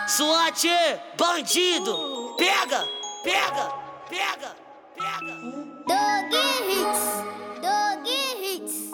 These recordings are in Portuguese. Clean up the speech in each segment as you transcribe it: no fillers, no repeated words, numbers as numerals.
SWAT, bandido, pega, pega, pega, pega. Dog Hits.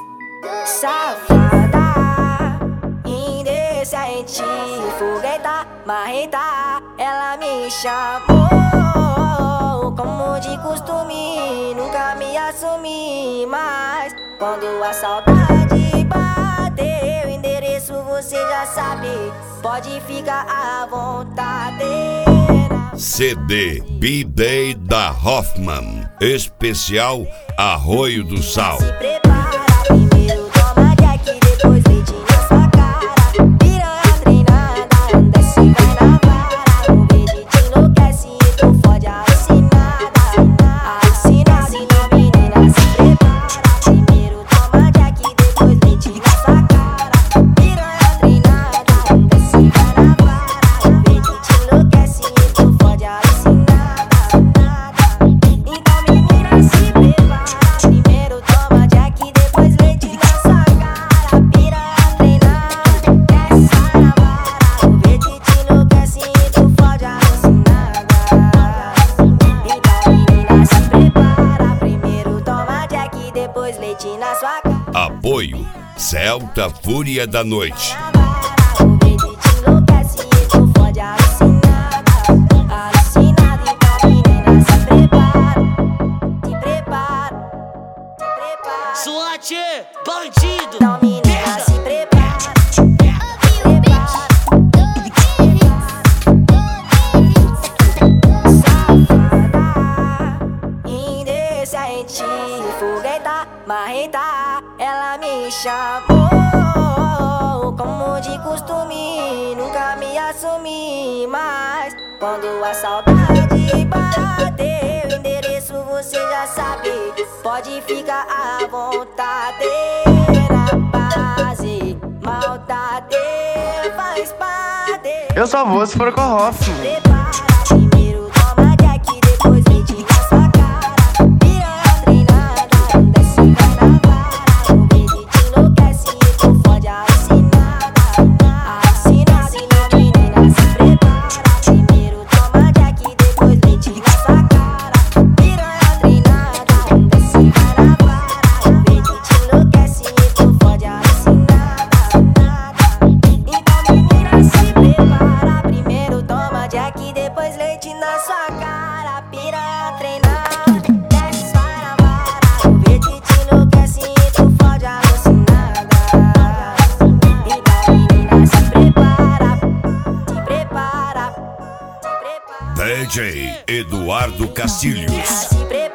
Safada, indecente, fogueta, marreta, ela me chamou como de costume, nunca me assumi, mas quando a saudade bateu, o endereço você já sabe, pode ficar à vontade. CD B-Day da Hoffman, especial Arroio do Sal. Se prepara, primeiro toma Jack, depois leite na sua cara. Piranha treinada, desce e vai na vara. O verde te enlouquece e tu fode alucinada. Alucinada, então menina se prepara. Primeiro toma Jack, depois leite na sua cara. Piranha treinada, desce e vai na vara. O verde te enlouquece e tu fode alucinada. Então menina se prepara. Primeiro toma Jack, depois leite na sua cara. Piranha treinada, desce vai na vara. O verde te enlouquece e tu fode alucinada. Então menina se prepara. Primeiro toma Jack, depois leite na sua cara. Apoio Celta Fúria da Noite. O verde te enlouquece e tu fode alucinada. Alucinada, então menina se prepara. Se prepara, se prepara. SWAT, bandido, Então menina se prepara. Safada, indecente, fogueta, marreta, ela me chamou como de costume, nunca me assumi, mas quando a saudade bateu, o endereço você já sabe, pode ficar à vontade. Na base, maldade faz parte. Eu só vou se for com a Hoffman. Prepara, primeiro toma Jack, depois leite na sua cara. Piranha treinada, desce e vai na vara. O verde te enlouquece e tu fode alucinada. Alucinada, então menina se prepara. Primeiro toma Jack, depois leite na sua cara. Piranha treinada, desce e vai na vara. O verde te enlouquece e tu fode alucinada. Então menina se prepara. Primeiro toma Jack, depois leite na sua cara. Piranha treinada, desce vai na vara. O verde te enlouquece e tu fode alucinada. Então menina se prepara. Se prepara, se prepara. DJ Eduardo Castilhos. Se prepara.